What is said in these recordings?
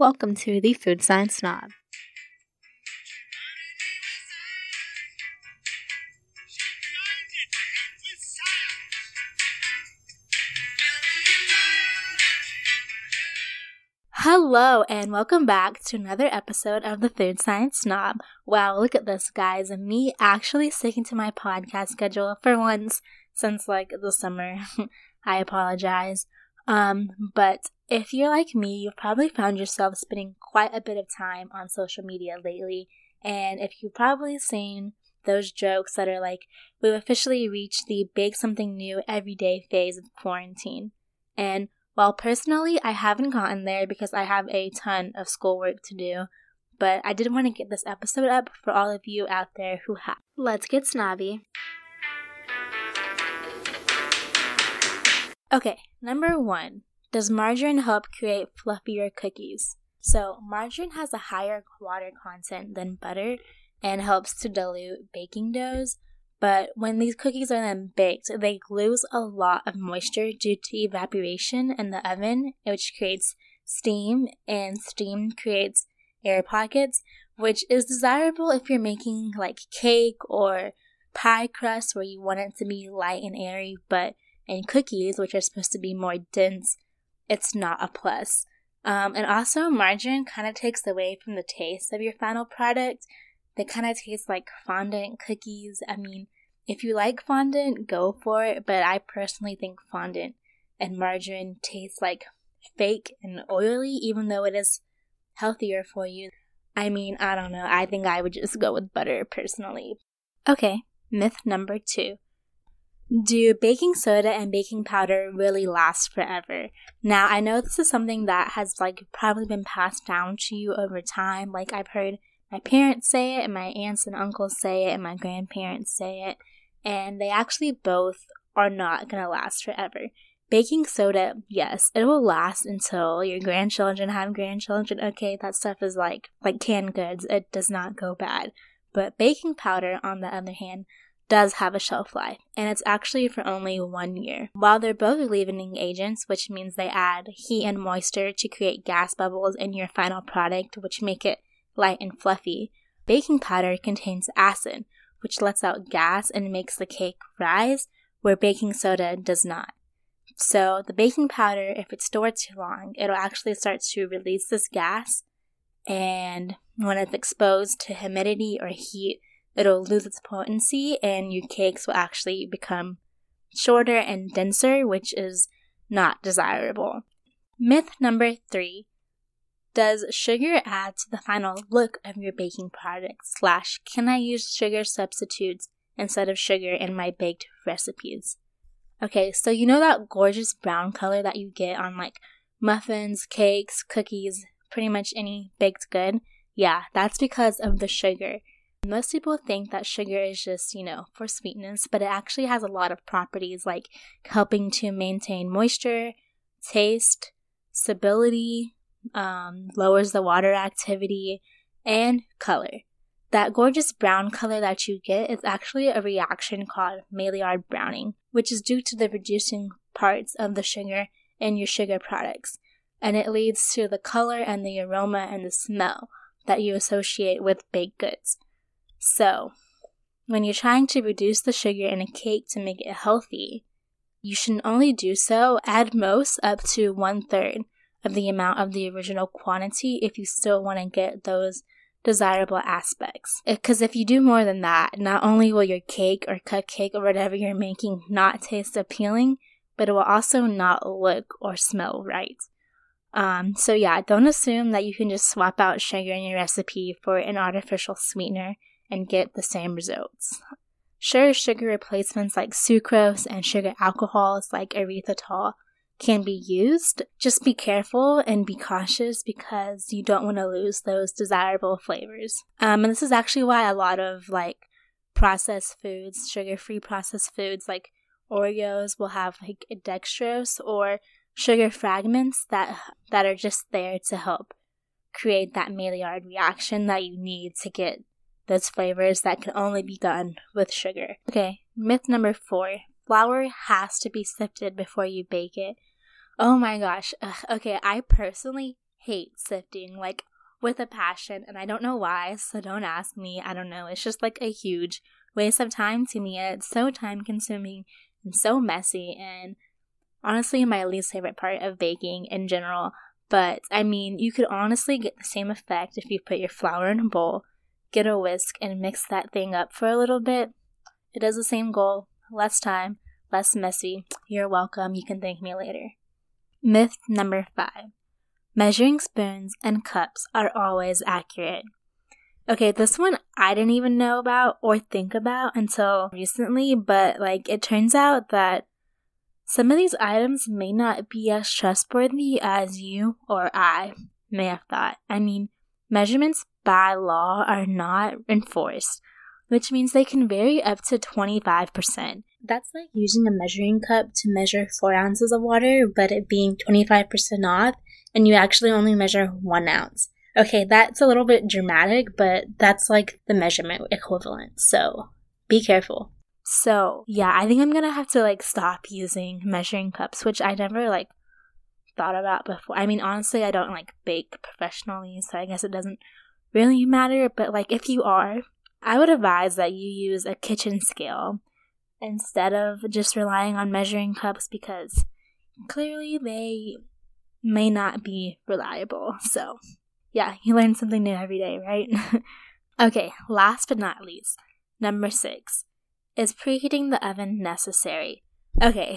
Welcome to the Food Science Snob. Hello and welcome back to another episode of the Food Science Snob. Wow, look at this, guys. Me actually sticking to my podcast schedule for once since the summer. I apologize. But if you're like me, you've probably found yourself spending quite a bit of time on social media lately. And if you've probably seen those jokes that are like, we've officially reached the bake something new every day phase of quarantine. And while personally, I haven't gotten there because I have a ton of schoolwork to do, but I did want to get this episode up for all of you out there who have. Let's get snobby. Okay, number 1. Does margarine help create fluffier cookies? So, margarine has a higher water content than butter and helps to dilute baking doughs. But when these cookies are then baked, they lose a lot of moisture due to evaporation in the oven, which creates steam, and steam creates air pockets, which is desirable if you're making cake or pie crust where you want it to be light and airy, but in cookies, which are supposed to be more dense, it's not a plus. And also, margarine kind of takes away from the taste of your final product. They kind of taste like fondant cookies. I mean, if you like fondant, go for it, but I personally think fondant and margarine taste like fake and oily, even though it is healthier for you. I mean, I don't know. I think I would just go with butter, personally. Okay, myth number 2. Do baking soda and baking powder really last forever? Now, I know this is something that has probably been passed down to you over time. I've heard my parents say it, and my aunts and uncles say it, and my grandparents say it, and they actually both are not going to last forever. Baking soda, yes, it will last until your grandchildren have grandchildren. Okay, that stuff is like canned goods. It does not go bad. But baking powder, on the other hand, does have a shelf life, and it's actually for only 1 year. While they're both leavening agents, which means they add heat and moisture to create gas bubbles in your final product, which make it light and fluffy, baking powder contains acid, which lets out gas and makes the cake rise, where baking soda does not. So the baking powder, if it's stored too long, it'll actually start to release this gas, and when it's exposed to humidity or heat, it'll lose its potency, and your cakes will actually become shorter and denser, which is not desirable. Myth number 3. Does sugar add to the final look of your baking product? / can I use sugar substitutes instead of sugar in my baked recipes? Okay, so you know that gorgeous brown color that you get on muffins, cakes, cookies, pretty much any baked good? Yeah, that's because of the sugar. Most people think that sugar is just, for sweetness, but it actually has a lot of properties like helping to maintain moisture, taste, stability, lowers the water activity, and color. That gorgeous brown color that you get is actually a reaction called Maillard browning, which is due to the reducing parts of the sugar in your sugar products, and it leads to the color and the aroma and the smell that you associate with baked goods. So, when you're trying to reduce the sugar in a cake to make it healthy, you should only do so at most up to 1/3 of the amount of the original quantity if you still want to get those desirable aspects. Because if you do more than that, not only will your cake or cupcake or whatever you're making not taste appealing, but it will also not look or smell right. So yeah, don't assume that you can just swap out sugar in your recipe for an artificial sweetener and get the same results. Sure, sugar replacements like sucrose and sugar alcohols like erythritol can be used. Just be careful and be cautious because you don't want to lose those desirable flavors. And this is actually why a lot of processed foods, sugar-free processed foods like Oreos will have dextrose or sugar fragments that are just there to help create that Maillard reaction that you need to get those flavors that can only be done with sugar. Okay, myth number 4. Flour has to be sifted before you bake it. Oh my gosh. Okay, I personally hate sifting, like with a passion, and I don't know why, so don't ask me. I don't know. It's just like a huge waste of time to me. It's so time consuming and so messy, and honestly my least favorite part of baking in general. But I mean, you could honestly get the same effect if you put your flour in a bowl, get a whisk, and mix that thing up for a little bit. It does the same goal. Less time, less messy. You're welcome. You can thank me later. Myth number 5. Measuring spoons and cups are always accurate. Okay, this one I didn't even know about or think about until recently, but it turns out that some of these items may not be as trustworthy as you or I may have thought. I mean, measurements by law are not enforced, which means they can vary up to 25%. That's like using a measuring cup to measure 4 ounces of water, but it being 25% off, and you actually only measure 1 ounce. Okay, that's a little bit dramatic, but that's like the measurement equivalent, so be careful. So, yeah, I think I'm gonna have to stop using measuring cups, which I never thought about before. I mean, honestly, I don't bake professionally, so I guess it doesn't really matter, but if you are, I would advise that you use a kitchen scale instead of just relying on measuring cups, because clearly they may not be reliable. So, yeah, you learn something new every day, right? Okay, last but not least, number 6. Is preheating the oven necessary? Okay,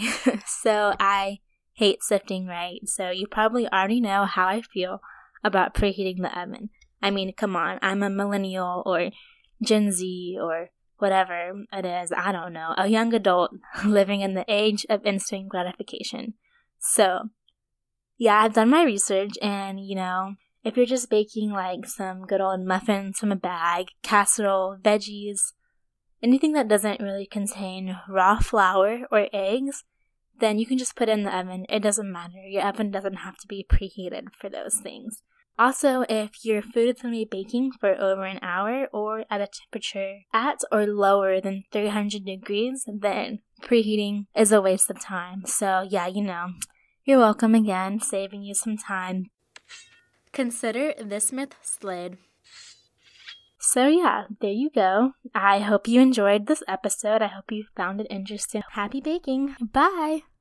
so I hate sifting, right? So you probably already know how I feel about preheating the oven. I mean, come on, I'm a millennial or Gen Z or whatever it is, I don't know, a young adult living in the age of instant gratification. So, yeah, I've done my research, and, if you're just baking some good old muffins from a bag, casserole, veggies, anything that doesn't really contain raw flour or eggs, then you can just put it in the oven. It doesn't matter. Your oven doesn't have to be preheated for those things. Also, if your food is going to be baking for over an hour or at a temperature at or lower than 300 degrees, then preheating is a waste of time. So, yeah, you're welcome again, saving you some time. Consider this myth slid. So yeah, there you go. I hope you enjoyed this episode. I hope you found it interesting. Happy baking. Bye!